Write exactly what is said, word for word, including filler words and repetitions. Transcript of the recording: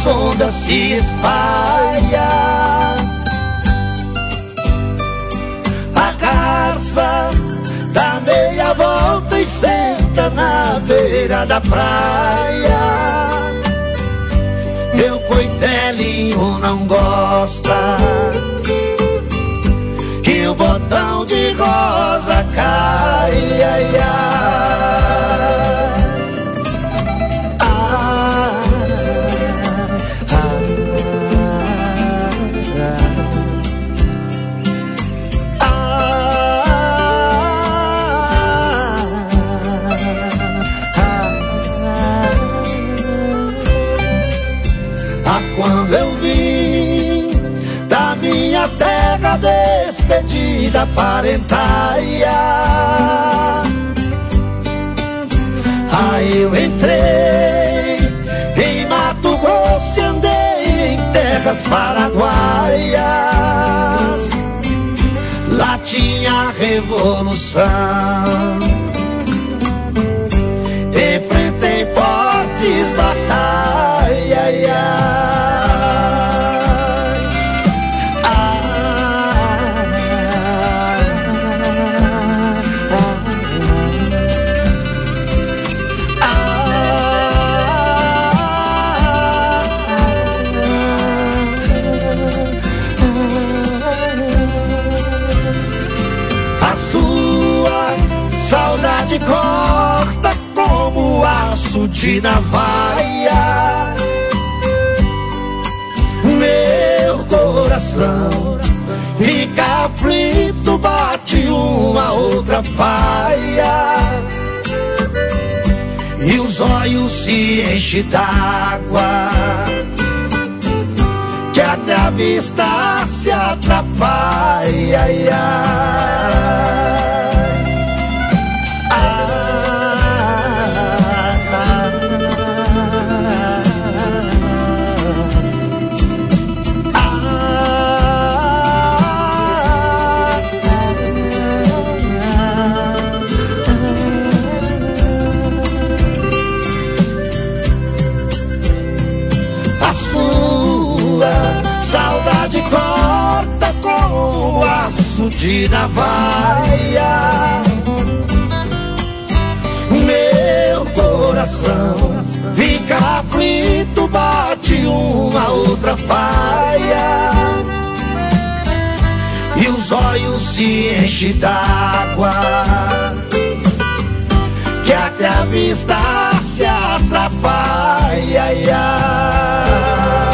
ondas se espalha. A garça dá meia volta e senta na beira da praia. Meu coitelinho não gosta que o botão de rosa cai. Ai, ai. Ah, ah, ah, ah. Ah, quando eu vim da minha terra despedida parentaia, aí eu entrei em Mato Grosso e andei em terras paraguaias. Lá tinha revolução, enfrentei fortes batalhas. Ai, saudade corta como aço de navalha. Meu coração fica aflito, bate uma outra faia, e os olhos se enchem d'água, que até a vista se atrapalha. Ai, ai. Saudade corta com o aço de navalha. Meu coração fica aflito, bate uma outra faia, e os olhos se enchem d'água, que até a vista se atrapalha. Ai, ai.